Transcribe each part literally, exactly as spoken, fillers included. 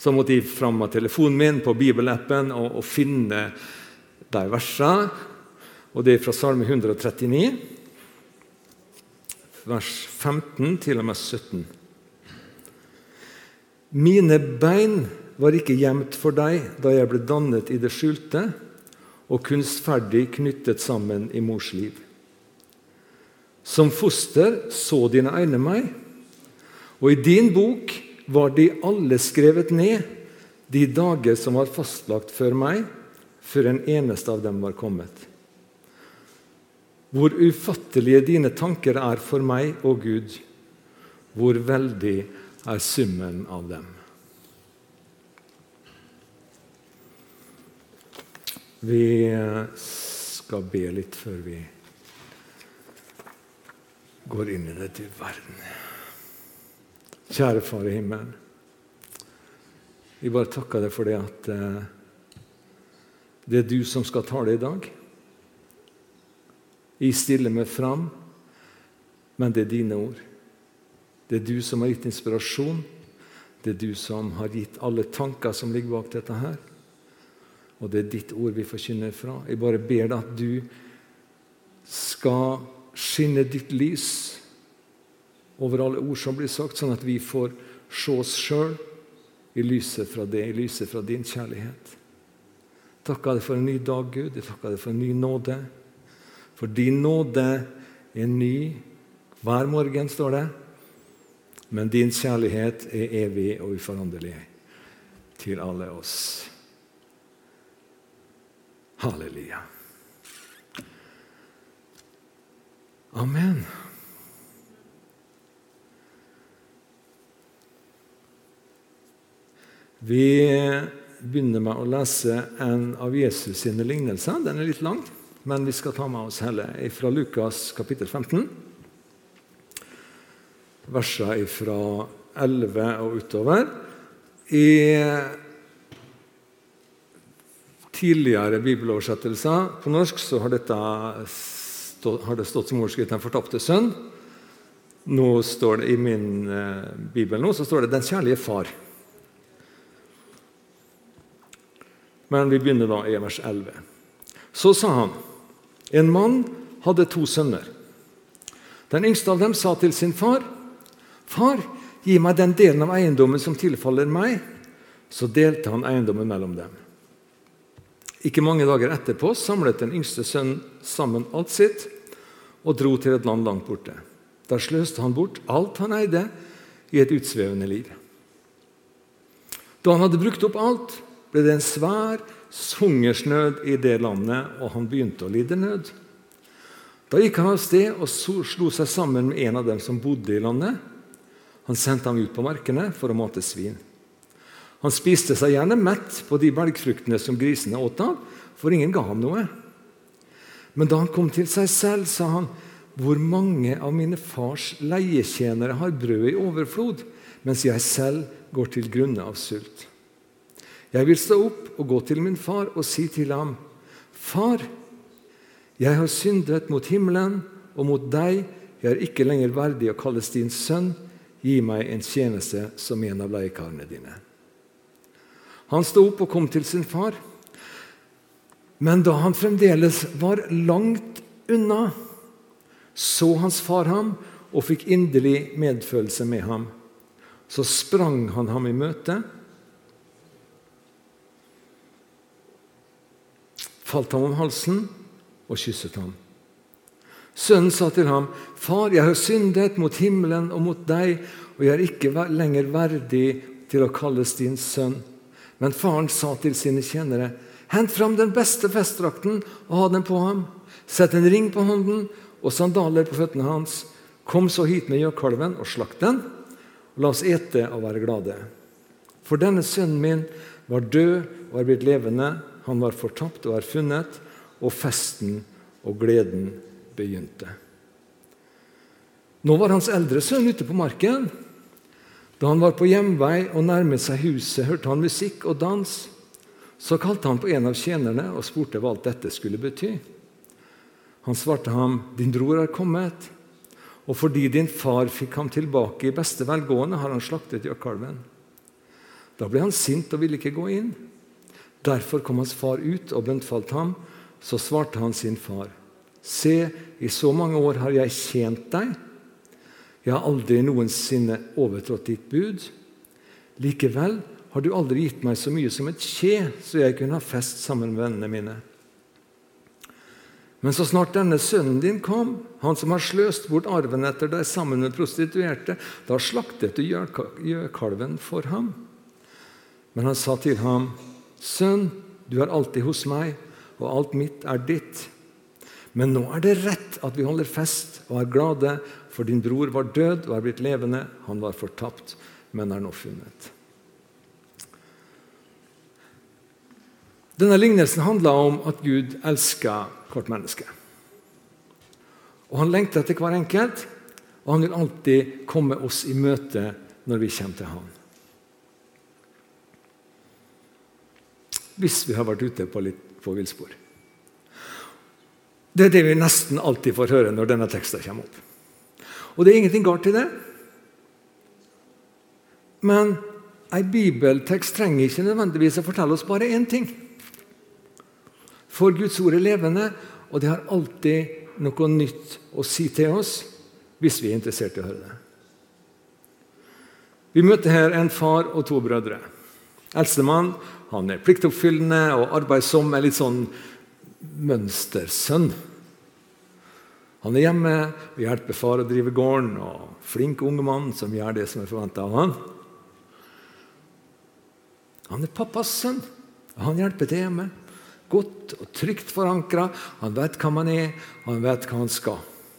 Så måtte jeg fram med telefonen min på bibelappen og, og finne de versene. Og det er fra Salme one thirty-nine, vers femten til og med sytten. Mine bein var ikke gjemt for deg da jeg ble dannet i det skjulte og kunstferdig knyttet sammen i mors liv. Som foster så dine øyne meg, og i din bok var de alle skrevet ned, de dager som var fastlagt før meg, før en eneste av dem var kommet. Hvor ufattelige dine tanker er for meg, å Gud, hvor veldig er summen av dem. Vi skal be litt før vi går inn i det til verden. Kjære Far i himmelen, vi bare takker deg for det at uh, det er du som skal tale i dag. Jeg stiller meg fram, men det er dine ord. Det er du som har gitt inspirasjon. Det er du som har gitt alle tanker som ligger bak dette her. Og det er ditt ord vi forkynner fra. Jeg bare ber deg at du skal skinne ditt lys over alle ord som blir sagt, sånn at vi får se oss selv i lyset fra det, i lyset fra din kjærlighet. Takker deg for en ny dag, Gud. Jeg takker deg for en ny nåde. For din nåde er ny. Hver morgen står det. Men din kjærlighet er evig og uforanderlig til alle oss. Halleluja. Amen. Vi begynner med å lese en av Jesus sine lignelser. Den er litt lang, men vi skal ta med oss hele fra Lukas kapittel femten. Verset fra elleve og utover. I tidligere bibeloversettelser på norsk så har, dette stå, har det stått som ordskrift Den fortapte sønn. Nå står det i min eh, bibel nå, så står det Den kjærlige far. Men vi begynner da i vers elleve. Så sa han, en mann hadde to sønner. Den yngste av dem sa til sin far, Far, gi meg den delen av eiendommen som tilfaller meg. Så delte han eiendommen mellom dem. Ikke mange dager etterpå samlet den yngste sønnen sammen alt sitt og dro til et land langt borte. Der sløste han bort alt han eide i et utsvevende liv. Da han hadde brukt opp alt, ble det en svær hungersnød i det landet, og han begynte å lide nød. Da gikk han av sted og slo seg sammen med en av dem som bodde i landet. Han sendte ham ut på markene for å mate svin. Han spiste seg gjerne mett på de belgfruktene som grisene åt av, for ingen ga ham noe. Men da han kom til seg selv, sa han, hvor mange av mine fars leietjenere har brød i overflod, mens jeg selv går til grunne av sult. Jeg vil stå opp og gå til min far og si til ham, Far, jeg har syndet mot himmelen og mot deg, jeg er ikke lenger verdig å kalles din sønn, gi meg en tjeneste som en av leiekarene dine. Han stod opp og kom til sin far, men da han fremdeles var langt unna, så hans far ham og fikk inderlig medfølelse med ham. Så sprang han ham i møte, falt ham om halsen og kysset ham. Sønnen sa til ham, Far, jeg har syndet mot himmelen og mot deg, og jeg er ikke lenger verdig til å kalles din sønn. Men faren sa til sine tjenere, hent fram den beste festdrakten og ha den på ham. Sett en ring på hånden og sandaler på føttene hans. Kom så hit med gjøkalven og slakt den, og la oss ete og være glade. For denne sønnen min var død og er blitt levende, han var fortapt og er funnet, og festen og gleden begynte. Nå var hans eldre sønn ute på marken. Da han var på hjemvei og nærmet seg huset, hørte han musikk og dans. Så kalte han på en av tjenerne og spurte hva alt dette skulle bety. Han svarte ham, din bror er kommet, og fordi din far fikk ham tilbake i beste velgående, har han slaktet gjøkalven. Da ble han sint og ville ikke gå inn. Derfor kom hans far ut og bønnfalt ham. Så svarte han sin far: Se, i så mange år har jeg tjent deg. Jeg har aldri noensinne overtrådt ditt bud. Likevel har du aldri gitt meg så mye som et kje, så jeg kunne ha fest sammen med vennene mine. Men så snart denne sønnen din kom, han som har sløst bort arven etter deg sammen med prostituerte, da slaktet du gjøkalven for ham. Men han sa til ham: Sønn, du er alltid hos meg, og alt mitt er ditt. Men nå er det rett at vi holder fest og er glade, for din bror var død og er blitt levende. Han var fortapt, men er nå funnet. Denne lignelsen handler om at Gud elsker hvert menneske. Og han lengter etter hver enkelt, og han vil alltid komme oss i møte når vi kommer til ham. Hvis vi har vært ute på litt på villspor. Det er det vi nesten alltid får høre når denne teksten kommer opp. Og det er ingenting galt i det. Men en bibeltekst trenger ikke nødvendigvis å fortelle oss bare én ting. For Guds ord er levende, og det har alltid noe nytt å si til oss hvis vi er interessert i å høre det. Vi møter her en far og to brødre. Eldstemann, han er pliktoppfyllende og arbeidsom, er litt sånn mønstersønn. Han er hjemme og hjelper far å drive gården, og flink unge mann som gjør det som er forventet av han. Han er pappas sønn, og han hjelper til hjemme. Godt og trygt forankret. Han vet hva man er, og han vet hva han skal.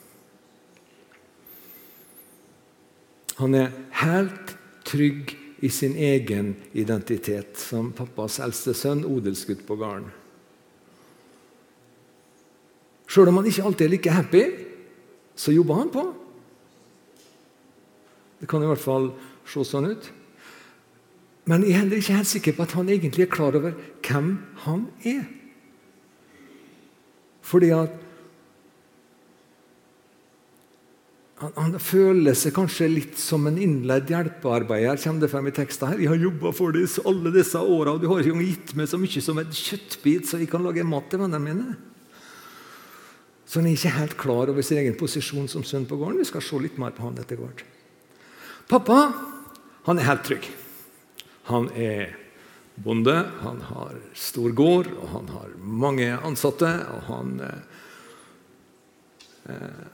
Han er helt trygg i sin egen identitet som pappas eldste sønn, odelsgutt på gården. Selv om han ikke alltid er like happy, så jobber han på. Det kan i hvert fall se sånn ut. Men jeg er heller ikke helt sikker på at han egentlig er klar over hvem han er. Fordi at han, han føler seg kanskje litt som en innleid hjelpearbeider, kommer det frem i teksten her. Jeg har jobbet for det alle disse årene, og du har ikke gitt meg så mye som en kjøttbit, så jeg kan lage mat til vennene mine. Så han er ikke helt klar over sin egen posisjon som sønn på gården. Vi skal se litt mer på han etter hvert. Pappa, han er helt trygg. Han er bonde, han har stor gård, og han har mange ansatte, og han eh,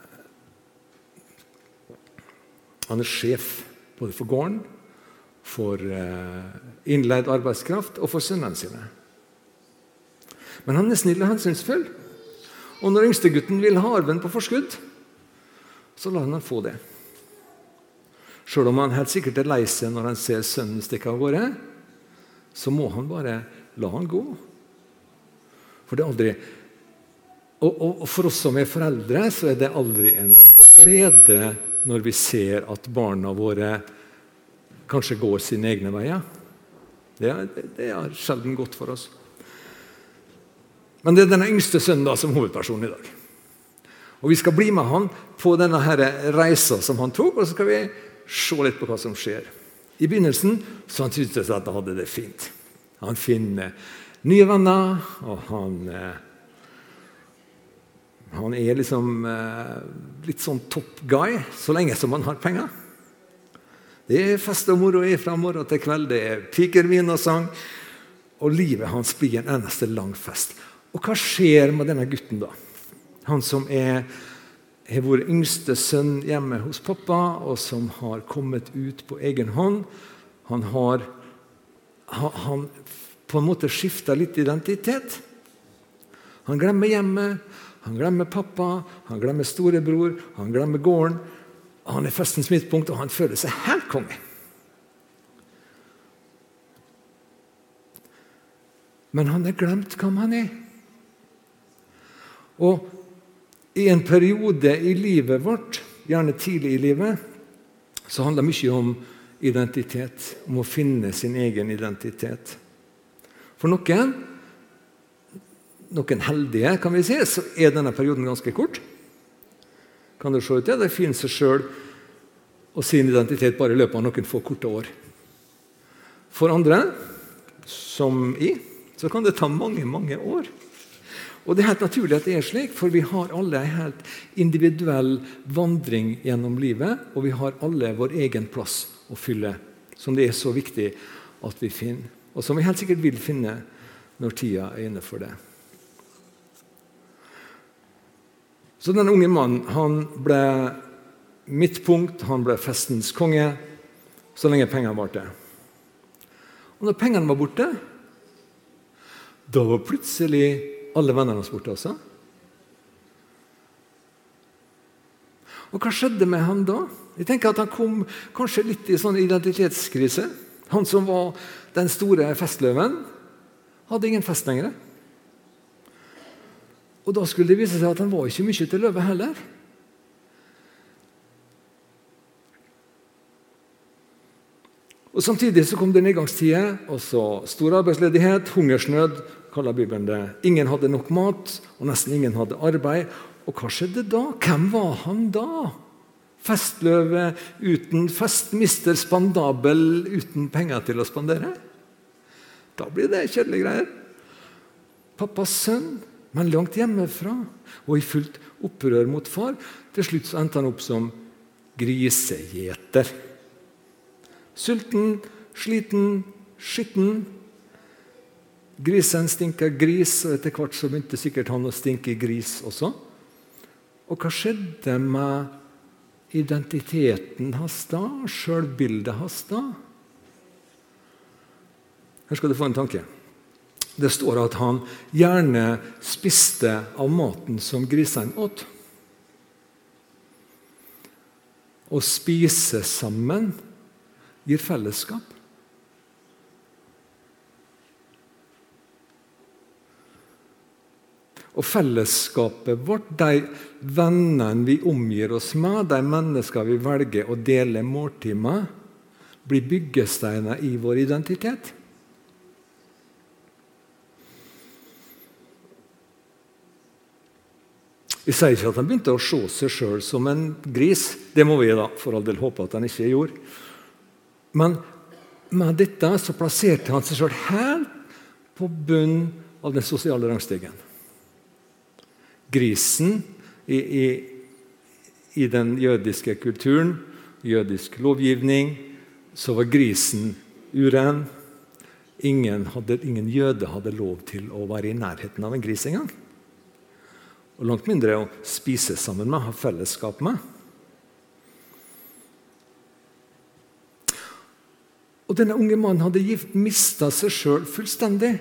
han er sjef både for gården, for eh, innleid arbeidskraft og for sønnene sine. Men han er snill og hensynsfull, og når yngstegutten vil ha arven på forskudd, så lar han han få det. Selv om han helt sikkert er lei seg når han ser sønnen stikke av gårde, så må han bare la han gå. For det er aldri og, og, og for oss som er foreldre, så er det aldri en glede når vi ser at barna våre kanskje går sine egne veier. Det er, det er sjelden godt for oss. Men det er denne yngste sønnen da, som hovedperson i dag. Og vi skal bli med han på denne her reisa som han tok, og så skal vi se litt på hva som skjer. I begynnelsen så han syntes at han hadde det fint. Han finner nye venner, og han, han er liksom litt sånn top guy, så lenge som han har penger. Det er fest og moro fra morgen til kveld, det er piker, vin og sang, og livet hans blir en eneste lang fest. Og hva skjer med denne gutten da? Han som er har vår yngste sønn hjemme hos pappa, og som har kommet ut på egen hånd. Han har han, han på en måte skiftet litt identitet. Han glemmer hjemmet, han glemmer pappa, han glemmer storebror, han glemmer gården. Han er festens midtpunkt, og han føler seg helt konge. Men han har glemt hvem han er. Og i en periode i livet vårt, gjerne tidlig i livet, så handler det mye om identitet, om å finne sin egen identitet. For noen, noen heldige, kan vi si, så er denne perioden ganske kort. Kan du se ut det? De finner seg selv og sin identitet bare i løpet av noen få korte år. For andre, som i, så kan det ta mange, mange år. Og det er helt naturlig at det er slik, for vi har alle en helt individuell vandring gjennom livet, og vi har alle vår egen plass å fylle, som det er så viktig at vi finner, og som vi helt sikkert vil finne når tida er inne for det. Så den unge mannen, han ble midtpunkt, han ble festens konge, så lenge pengene varte. Og når pengene var borte, da var plutselig alle vennene hans borte også. Og hva skjedde med han da? Jeg tenker at han kom kanskje litt i sånn identitetskrise. Han som var den store festløven, hadde ingen fest lenger. Og da skulle det vise seg at han var ikke mye til løve heller. Og samtidig så kom det nedgangstider, og så stor arbeidsledighet, hungersnød, kaller Bibelen det. Ingen hadde nok mat, og nesten ingen hadde arbeid. Og hva skjedde da? Hvem var han da? Festløve uten fest, mister spandabel uten penger til å spandere? Da blir det kjedelige greier. Pappas sønn, men langt hjemmefra, og i fullt opprør mot far. Til slutt så endte han opp som grisegjeter. Sulten, sliten, skitten. Grisen stinker gris, og etter hvert så begynte sikkert han å stinke gris også. Og hva skjedde med identiteten hans da, selvbildet hans da? Her skal du få en tanke. Det står at han gjerne spiste av maten som grisen åt. Å spise sammen gir fellesskap. Og fellesskapet vårt, de vennene vi omgir oss med, de mennesker vi velger å dele måltid med, blir byggesteiner i vår identitet. Vi sier ikke at han begynte å se seg selv som en gris. Det må vi da for all del håpe at han ikke gjorde. Men med dette så plasserte han seg selv helt på bunnen av den sosiale rangstigen. Grisen i, i, i den jødiske kulturen, jødisk lovgivning, så var grisen uren. Ingen, hadde, ingen jøde hadde lov til å være i nærheten av en gris en gang. Og langt mindre å spise sammen med, ha fellesskap med. Og denne unge mannen hadde gift, mistet seg selv fullstendig.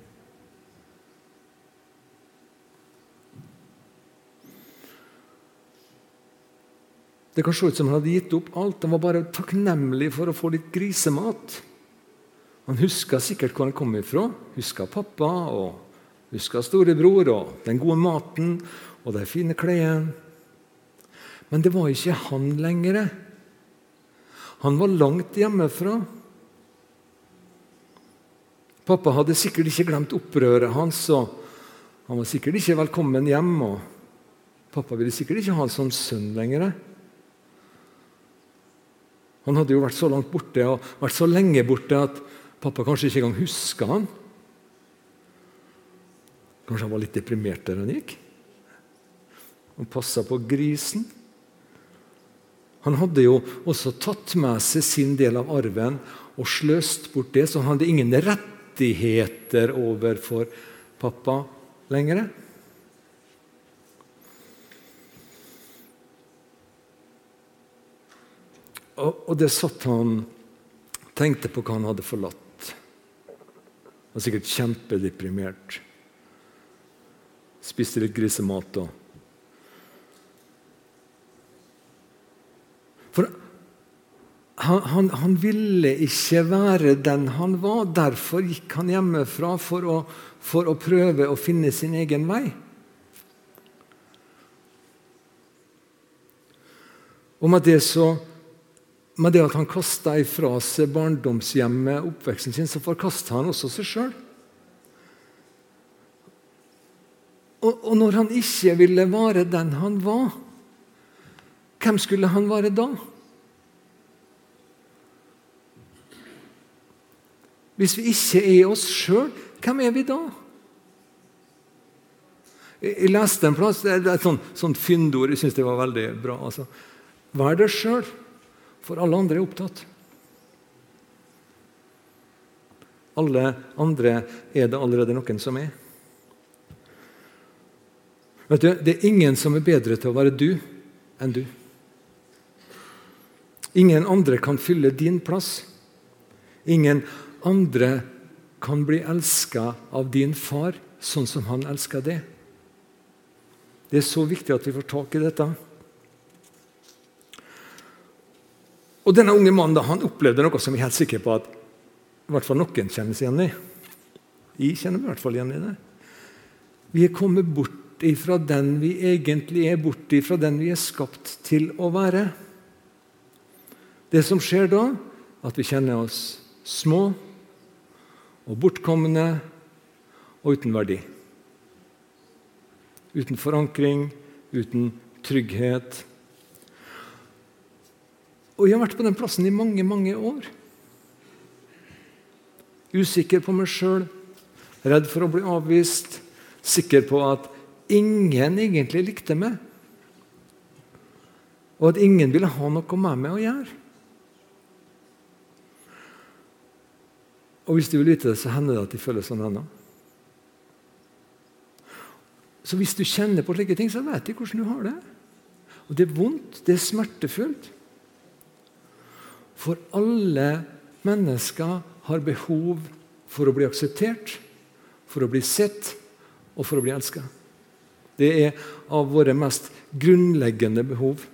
Det kan se ut som han hadde gitt opp alt. Han var bare takknemlig for å få litt grisemat. Han husker sikkert hvor han kom ifra. Husker pappa og husker storebror og den gode maten og de fine klærne. Men det var ikke han lenger. Han var langt hjemmefra. Pappa hadde sikkert ikke glemt opprøret hans, og han var sikkert ikke velkommen hjem. Og pappa ville sikkert ikke ha han som sønn lenger. Han hadde jo vært så langt borte og vært så lenge borte at pappa kanskje ikke engang husker han. Kanskje han var litt deprimert der han gikk. Han passet på grisen. Han hadde jo også tatt med seg sin del av arven og sløst bort det, så han hadde ingen rettigheter overfor pappa lenger. Og det satt han tenkte på hva han hadde forlatt. Han var sikkert kjempedeprimert. Spiste litt grisemat og For han, han, han ville ikke være den han var. Derfor gikk han hjemmefra for å, for å prøve å finne sin egen vei. Og med det så Med det at han kastet ifra seg barndomshjemmet, oppveksten sin, så forkastet han også seg selv. Og, og når han ikke ville være den han var, hvem skulle han være da? Hvis vi ikke er oss selv, hvem er vi da? Jeg leste en plass, det er et sånt, sånt fyndord, jeg synes det var veldig bra. Altså, vær deg selv, for alle andre er opptatt. Alle andre er det allerede noen som er. Vet du, det er ingen som er bedre til å være du enn du. Ingen andre kan fylle din plass. Ingen andre kan bli elsket av din far sånn som han elsker det. Det er så viktig at vi får tak i dette. Og denne unge mannen da, han opplevde noe som jeg er helt sikker på at i hvert fall noen kjenner seg igjen i. Jeg kjenner meg i hvert fall igjen i det. Vi er kommet bort ifra den vi egentlig er, bort ifra den vi er skapt til å være. Det som skjer da, at vi kjenner oss små og bortkomne og uten verdi. Uten forankring, uten trygghet. Og jeg har vært på den plassen i mange, mange år. Usikker på meg selv, redd for å bli avvist, sikker på at ingen egentlig likte meg, og at ingen ville ha noe med meg å gjøre. Og hvis du vil vite det, så hender det at de føler sånn ennå. Så hvis du kjenner på slike ting, så vet du hvordan du har det. Og det er vondt, det er smertefullt. For alle mennesker har behov for å bli akseptert, for å bli sett og for å bli elsket. Det er av våre mest grunnleggende behov.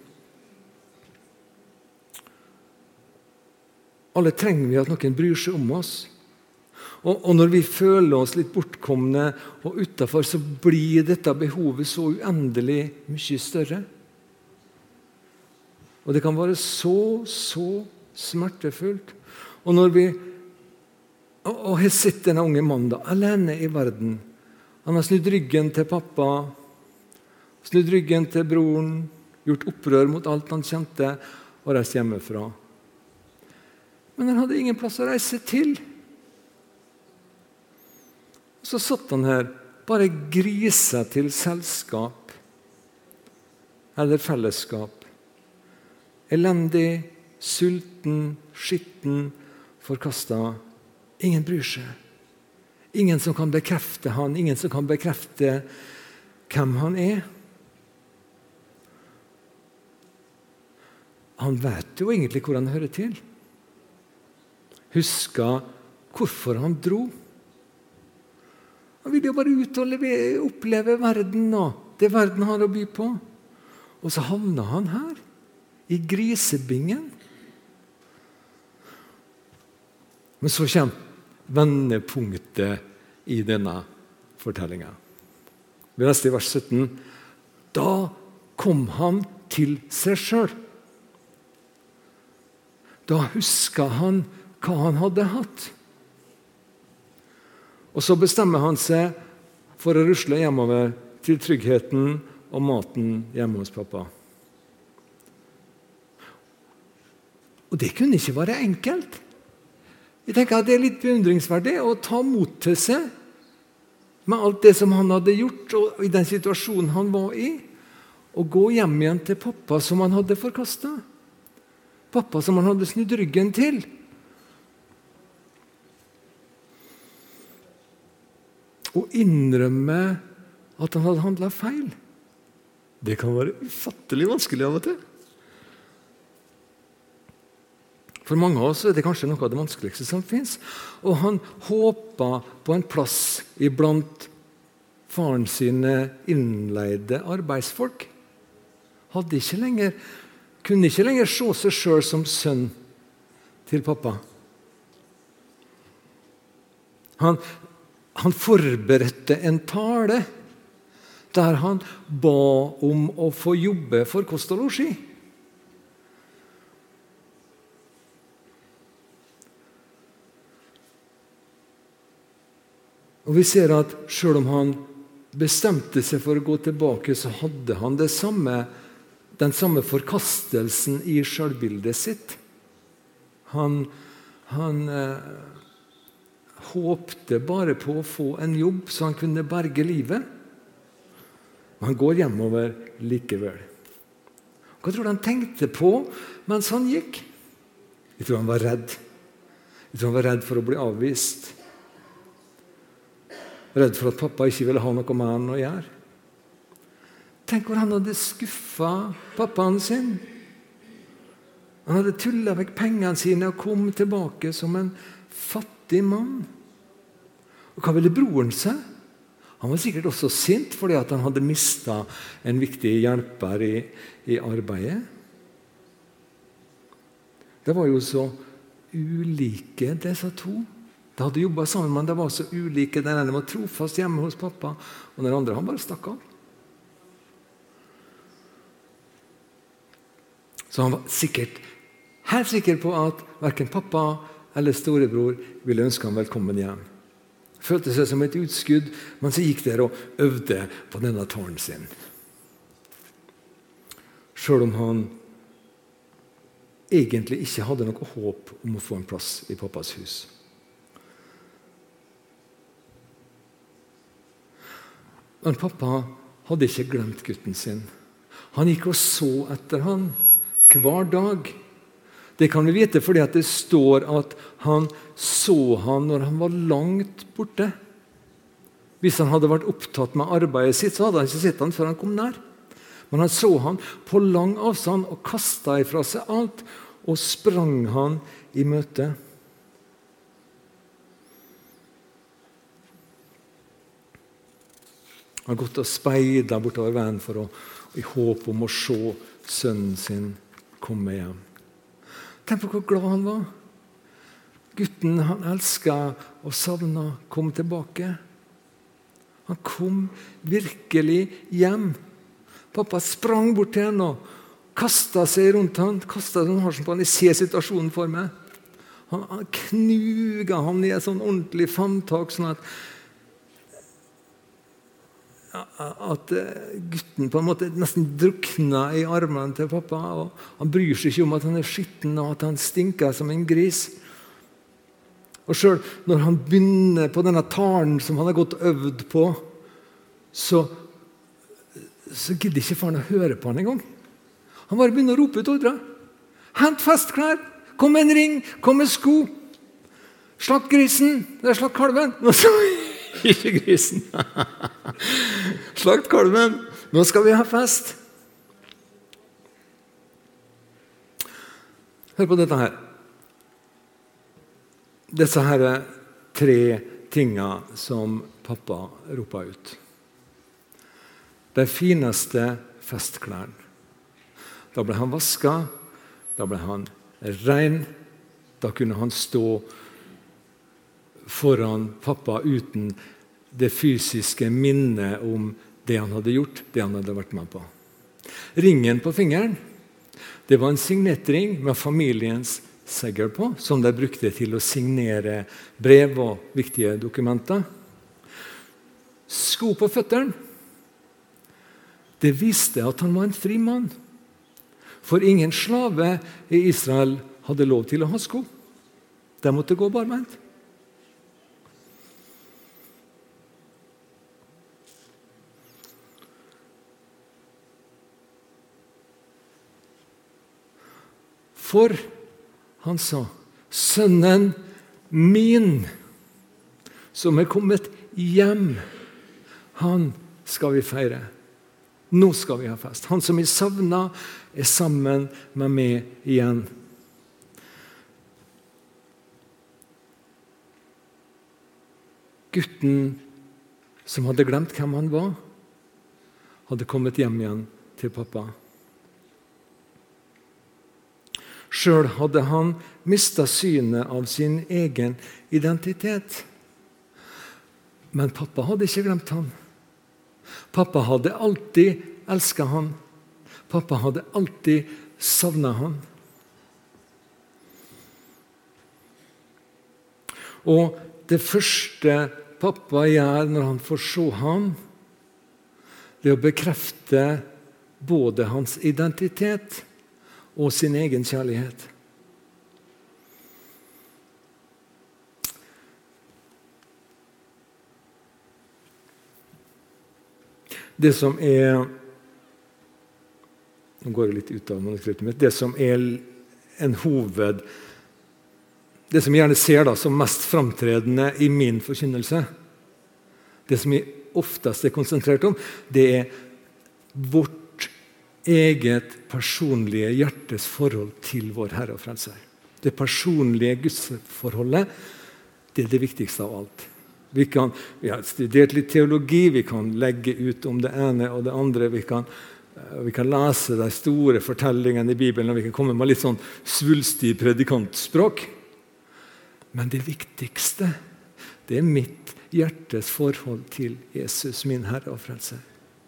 Alle trenger vi at noen bryr seg om oss. Og, og når vi føler oss litt bortkomne og utenfor, så blir dette behovet så uendelig mye større. Og det kan være så, så smertefullt. Og når vi og, og her sitter denne unge mannen da, alene i verden. Han har snudd ryggen til pappa, snudd ryggen til broren, gjort opprør mot alt han kjente, og reist hjemmefra. Men han hadde ingen plass å reise til. Så satt han her, bare grisa til selskap eller fellesskap. Elendig, sulten, skitten, forkastet. Ingen bryr seg. Ingen som kan bekrefte han, ingen som kan bekrefte hvem han er. Han vet jo egentlig hvor han hører til. Husker hvorfor han dro. Han ville jo bare ut og leve, oppleve verden nå, det verden har å by på. Og så havna han her, i grisebingen. Men så kommer vendepunktet i denne fortellingen. Vi leste i vers sytten. Da kom han til seg selv. Da husket han hva han hadde hatt. Og så bestemmer han seg for å rusle hjemover til tryggheten og maten hjemme hos pappa. Og det kunne ikke være enkelt. Jeg tenker at det er litt beundringsverdig å ta mot til seg med alt det som han hadde gjort og i den situasjonen han var i, og gå hjem igjen til pappa som han hadde forkastet. Pappa som han hadde snudd ryggen til. Og innrømme at han hadde handlet feil. Det kan være ufattelig vanskelig av og til. For mange av oss er det kanskje noe av det vanskeligste som finnes. Og han håpet på en plass iblant faren sine innleide arbeidsfolk. Hadde ikke lenger, kunne ikke lenger se seg selv som sønn til pappa. Han Han forberedte en tale der han ba om å få jobbe for kost og losji. Og vi ser at selv om han bestemte seg for å gå tilbake, så hadde han det samme, den samme forkastelsen i selvbildet sitt. Han, han håpte bare på å få en jobb så han kunne berge livet. Men han går hjemover likevel. Hva tror du han tenkte på mens han gikk? Jeg tror han var redd. Jeg tror han var redd for å bli avvist. Redd for at pappa ikke ville ha noe med han å gjøre. Tenk hvor han hadde skuffet pappaen sin. Han hadde tullet vekk pengene sine og kom tilbake som en fattig mann. Og hva ville broren seg? Han var sikkert også sint fordi at han hadde mistet en viktig hjelper i, i arbeidet. Det var jo så ulike disse to. De hadde jobbet sammen, men de var så ulike. Den ene var trofast hjemme hos pappa, og den andre han bare stakk av. Så han var sikkert, helt sikker på at hverken pappa eller storebror ville ønske ham velkommen hjem. Følte seg som et utskudd, men så gikk der og øvde på denne tårnen sin. Selv om han egentlig ikke hadde noe håp om å få en plass i pappas hus. Men pappa hadde ikke glemt gutten sin. Han gikk og så etter han hver dag. Det kan vi vite fordi at det står at han så han når han var langt borte. Hvis han hadde vært opptatt med arbeidet sitt, så hadde han ikke sett han før han kom nær. Men han så han på lang avstand og kastet ifra seg alt og sprang han i møte. Han har gått og speidet bortover veien for å, i håp om å se sønnen sin komme hjem. Tenk på hvor glad han var. Gutten han elsket og savnet kom tilbake. Han kom virkelig hjem. Pappa sprang bort til henne og kastet seg rundt han, kastet seg rundt på han. Jeg ser situasjonen for meg. Han, han knuga han i et sånn ordentlig famtak, sånn at at gutten på en måte nesten drukna i armene til pappa. Og han bryr seg ikke om at han er skitten og at han stinker som en gris. Og selv når han begynner på denne talen som han har gått og øvd på, så, så gidder ikke faren å høre på han en gang. Han bare begynner å rope ut ordre. Hent festklær, kom med en ring, kom med sko. Slakt grisen, det er slakt kalven. Og så ikke grisen. Slakt kalven. Nå skal vi ha fest. Hør på dette her. Disse her er tre tingene som pappa roper ut. De fineste festklærne. Da ble han vasket, da ble han ren, da kunne han stå foran pappa uten det fysiske minnet om det han hadde gjort, det han hadde vært med på. Ringen på fingeren, det var en signettring med familiens segl på, som de brukte til å signere brev og viktige dokumenter. Sko på føtteren, det viste at han var en fri mann. For ingen slave i Israel hadde lov til å ha sko. De måtte gå barbeint. For han sa, sønnen min, som er kommet hjem, han skal vi feire. Nå skal vi ha fest. Han som vi savnet er sammen med meg igjen. Gutten som hadde glemt hvem han var, hadde kommet hjem igjen til pappa. Selv hadde han mistet synet av sin egen identitet. Men pappa hadde ikke glemt han. Pappa hadde alltid elsket han. Pappa hadde alltid savnet han. Og det første pappa gjør når han får se han, det er å bekrefte både hans identitet og sin egen kjærlighet. det som er Nå går jeg litt ut av manuskriptet mitt. Det som er en hoved Det som jeg gjerne ser da, som mest framtredende i min forkynnelse, det som jeg oftest er konsentrert om, det er vårt eget personlige hjertes forhold til vår Herre og Frelser. Det personlige gudsforholdet, det er det viktigste av alt. Vi, kan, vi har studert litt teologi, vi kan legge ut om det ene og det andre, vi kan, vi kan lese de store fortellingene i Bibelen, og vi kan komme med litt sånn svulstig predikantspråk. Men det viktigste, det er mitt hjertes forhold til Jesus, min Herre og Frelser.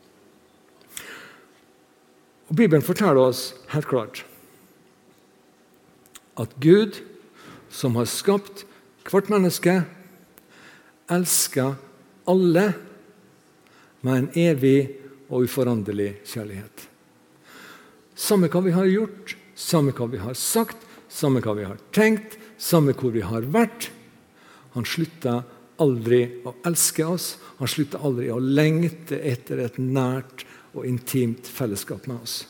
Og Bibelen forteller oss helt klart at Gud, som har skapt hvert menneske, elsker alle med en evig og uforanderlig kjærlighet. Samme hva vi har gjort, samme hva vi har sagt, samme hva vi har tenkt, samme hvor vi har vært. Han slutter aldri å elske oss. Han slutter aldri å lengte etter et nært og intimt fellesskap med oss.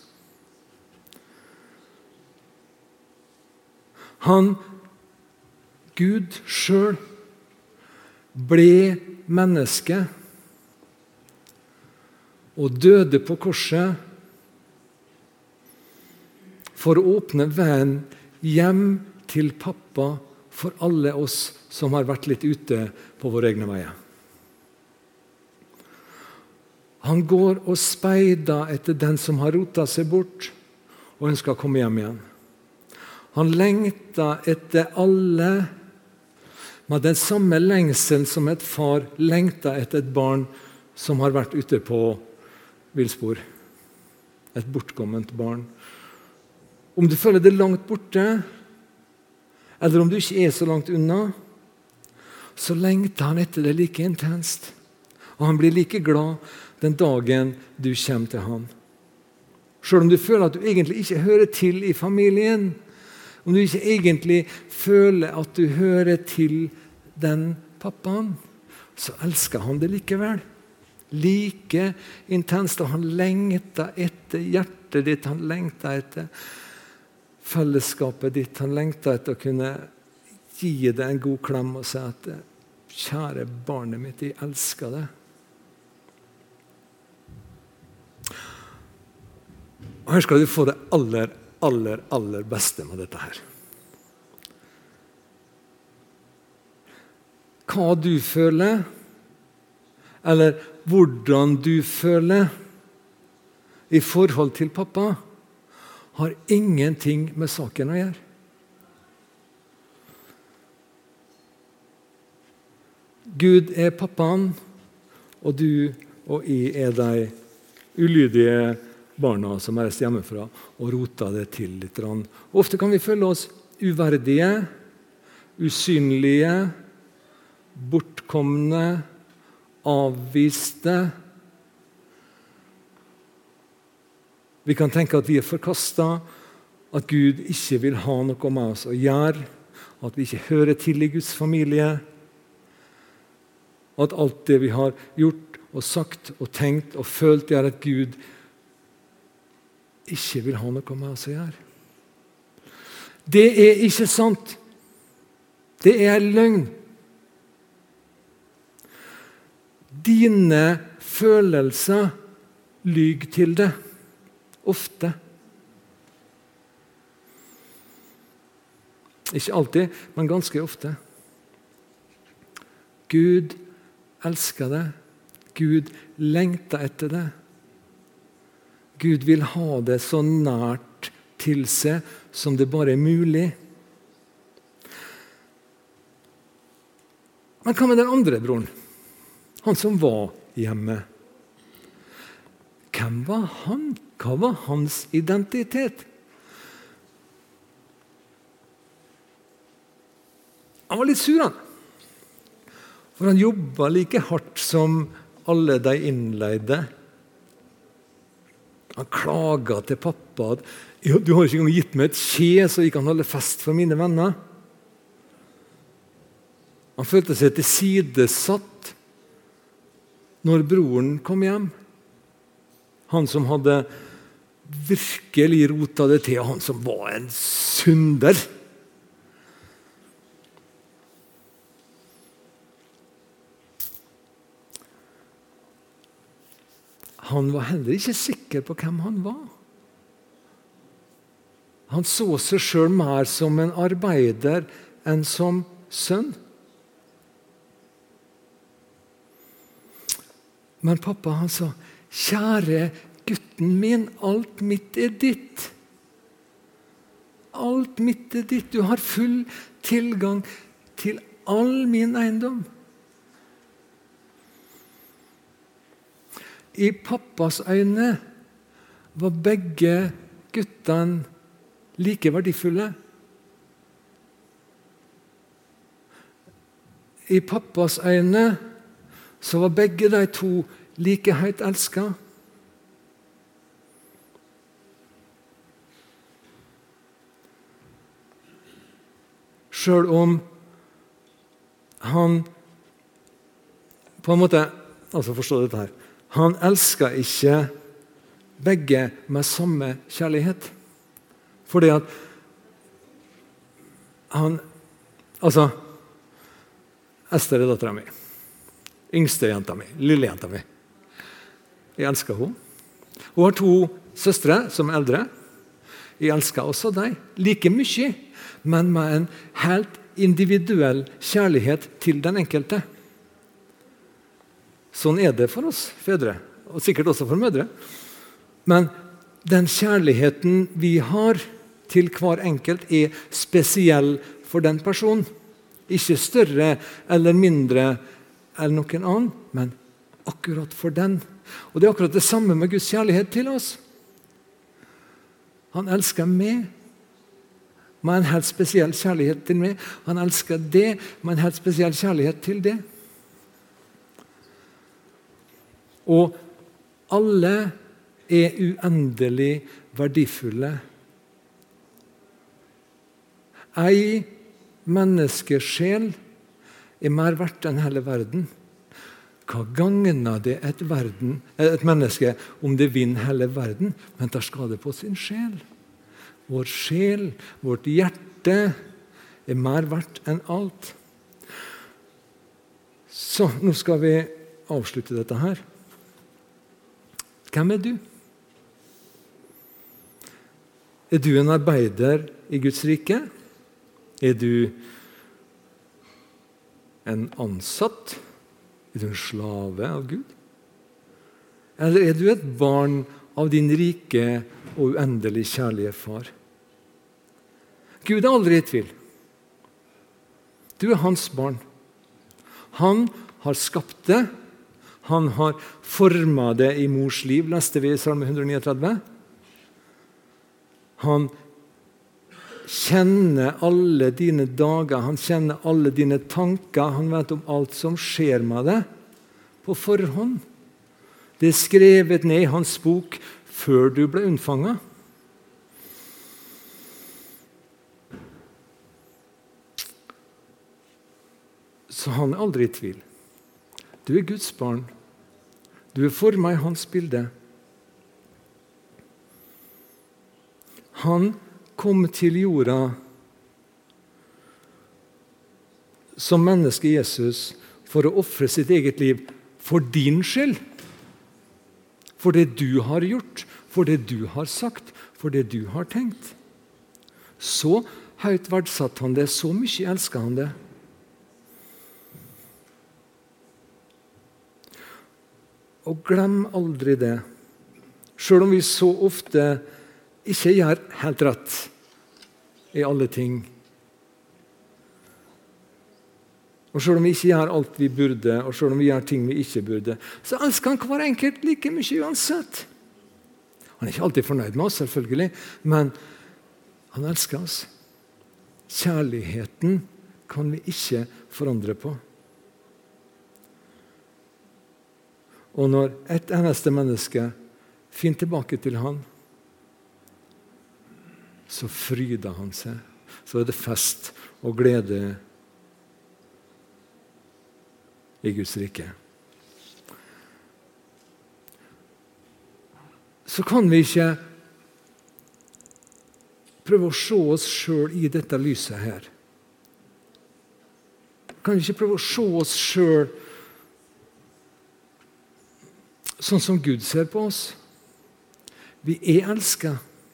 Han, Gud selv, ble menneske og døde på korset for å åpne veien hjem til pappa for alle oss som har vært litt ute på våre egne veier. Han går og speider etter den som har rotet seg bort og ønsker å komme hjem igjen. Han lengter etter alle med den samme lengsel som et far lengter etter et barn som har vært ute på villspor. Et bortkomment barn. Om du føler det langt borte, eller om du ikke er så langt unna, så lengter han etter det like intenst. Og han blir like glad den dagen du kommer til han. Selv om du føler at du egentlig ikke hører til i familien, om du ikke egentlig føler at du hører til den pappaen, så elsker han det likevel. Like intenst, og han lengter etter hjertet ditt, han lengter etter fellesskapet ditt, han lengter etter å kunne gi deg en god klem og si at kjære barnet mitt, jeg elsker deg. Og her skal du få det aller, aller, aller beste med dette her. Hva du føler, eller hvordan du føler i forhold til pappa, har ingenting med saken å gjøre. Gud er pappaen, og du og jeg er de ulydige barna som er reist hjemmefra og roter det til litt. Ofte kan vi føle oss uverdige, usynlige, bortkomne, avviste. Vi kan tenke at vi er forkastet, at Gud ikke vil ha noe med oss å gjøre, at vi ikke hører til i Guds familie, at alt det vi har gjort og sagt og tenkt og følt, er at Gud ikke vil ha noe med oss å gjøre. Det er ikke sant. Det er en løgn. Dine følelser lyg til det. Ofte. Ikke alltid, men ganske ofte. Gud elsker det. Gud lengter etter det. Gud vil ha det så nært til seg som det bare er mulig. Men hva med den andre broren? Han som var hjemme. Hvem var han? Hva var hans identitet? Han var litt sur, han. For han jobbet like hardt som alle de innleide. Han klaget til pappa at du har ikke engang gitt meg et skje så jeg kan holde fest for mine venner. Han følte seg tilsidesatt når broren kom hjem. Han som hadde virkelig rota det til, han som var en synder. Han var heller ikke sikker på hvem han var. Han så seg selv mer som en arbeider enn som sønn. Men pappa han sa, kjære gutten min, alt mitt er ditt. Alt mitt er ditt. Du har full tilgang til all min eiendom. I pappas øyne var begge guttene like verdifulle. I pappas øyne så var begge de to like høyt elsket. Selv om han på en måte, altså forstå dette her, han elsket ikke begge med samme kjærlighet. Fordi at han, altså, Esther er datteren min. Yngste jenta mi, lille jenta mi. Jeg elsker henne. Hun har to søstre som er eldre. Jeg elsker også dem, like mye, men med en helt individuell kjærlighet til den enkelte. Sånn er det for oss fedre, og sikkert også for mødre. Men den kjærligheten vi har til hver enkelt er spesiell for den personen. Ikke større eller mindre enn noen annen, men akkurat for den. Og det er akkurat det samme med Guds kjærlighet til oss. Han elsker meg med en helt spesiell kjærlighet til meg. Han elsker det med en helt spesiell kjærlighet til det. Og alle er uendelig verdifulle. Ei menneskesjel er mer verdt enn hele verden. Hva gagner det et, verden, et menneske om det vinner hele verden, men tar skade på sin sjel? Vår sjel, vårt hjerte, er mer verdt enn alt. Så nå skal vi avslutte dette her. Hvem er du? Er du en arbeider i Guds rike? Er du en ansatt? Er du en slave av Gud? Eller er du et barn av din rike og uendelig kjærlige far? Gud er aldri i tvil. Du er hans barn. Han har skapt det. Han har formet det i mors liv, leste vi i Salme one thirty-nine. Han kjenner alle dine dager, han kjenner alle dine tanker, han vet om alt som skjer med deg på forhånd. Det er skrevet ned i hans bok før du ble unnfanget. Så han er aldri i tvil. Du er Guds barn. Du er formet i hans bilde. Han kom til jorda som menneske Jesus for å ofre sitt eget liv for din skyld. For det du har gjort, for det du har sagt, for det du har tenkt. Så høyt verdsatt han det, så mye elsket han det. Og glem aldri det, selv om vi så ofte ikke gjør helt rett i alle ting. Og selv om vi ikke gjør alt vi burde, og selv om vi gjør ting vi ikke burde, så elsker han hver enkelt like mye uansett. Han er ikke alltid fornøyd med oss, selvfølgelig, men han elsker oss. Kjærligheten kan vi ikke forandre på. Og når et eneste menneske finner tilbake til han, så fryder han seg. Så er det fest og glede i Guds rike. så kan vi ikke prøve å se oss selv i dette lyset her. Kan vi ikke prøve å se oss selv sånn som Gud ser på oss? Vi er elsket.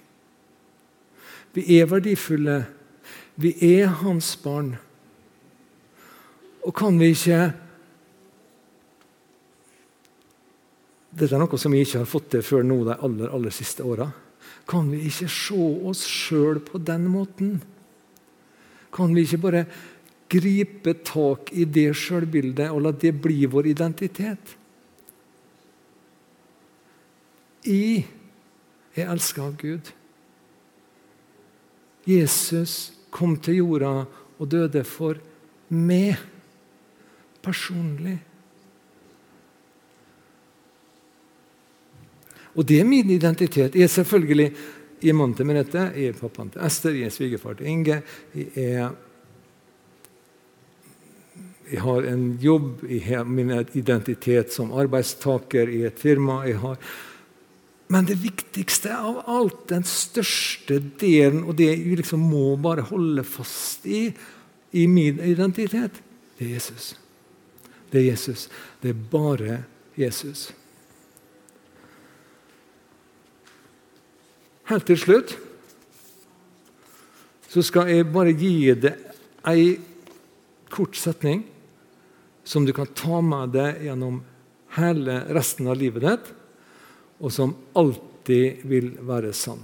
Vi er verdifulle. Vi er hans barn. Og kan vi ikke Dette er noe som vi ikke har fått til før nå de aller, aller siste årene. Kan vi ikke se oss selv på den måten? Kan vi ikke bare gripe tak i det selvbildet og la det bli vår identitet? Jeg er elsket av Gud. Jesus kom til jorda og døde for meg, personlig. Og det er min identitet. Jeg er selvfølgelig jeg er mannen til Merete, jeg er pappaen til Esther, jeg er svigerfar til Inge, jeg, er, jeg har en jobb, jeg har min identitet som arbeidstaker i et firma, jeg har Men det viktigste av alt, den største delen, og det jeg liksom må bare holde fast i, i min identitet, det er Jesus. Det er Jesus. Det er bare Jesus. Helt til slutt så skal jeg bare gi deg en kort setning som du kan ta med deg gjennom hele resten av livet ditt, og som alltid vil være sann.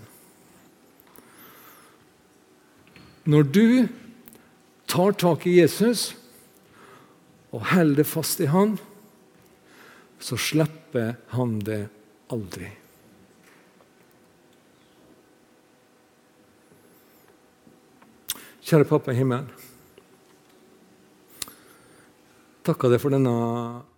Når du tar tak i Jesus og holder fast i han, så slipper han det aldri. Kjære pappa i himmelen, takker deg for denne